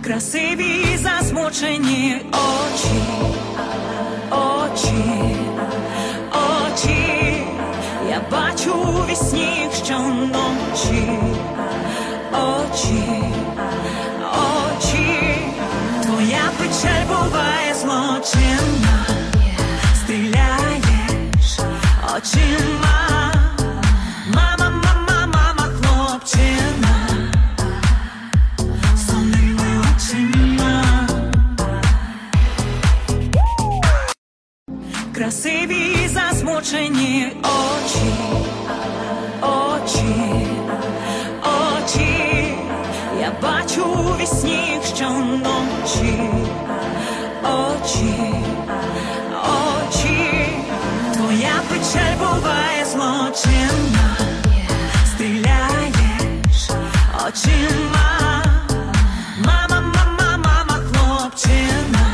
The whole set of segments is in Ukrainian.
Красиві засмучені очі, очі, очі, я бачу у вісні щоночі, очі, очі, твоя печаль буває злочинна, стріляєш очима, мама, мама, мама, хлопчина. Красиві засмучені очі, очі, очі, я бачу у вісні щоночі, очі, очі, твоя печаль буває злочинна, стріляєш очима, мама, мама, мама, хлопчина.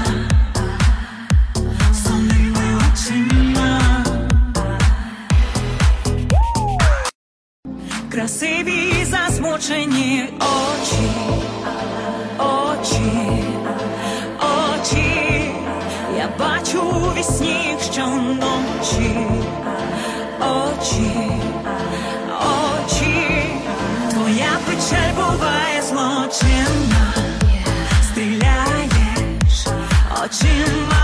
Красиві засмучені очі, очі, очі, я бачу у вісні щоночі, очі, очі, твоя печаль буває злочинна, стріляєш очима.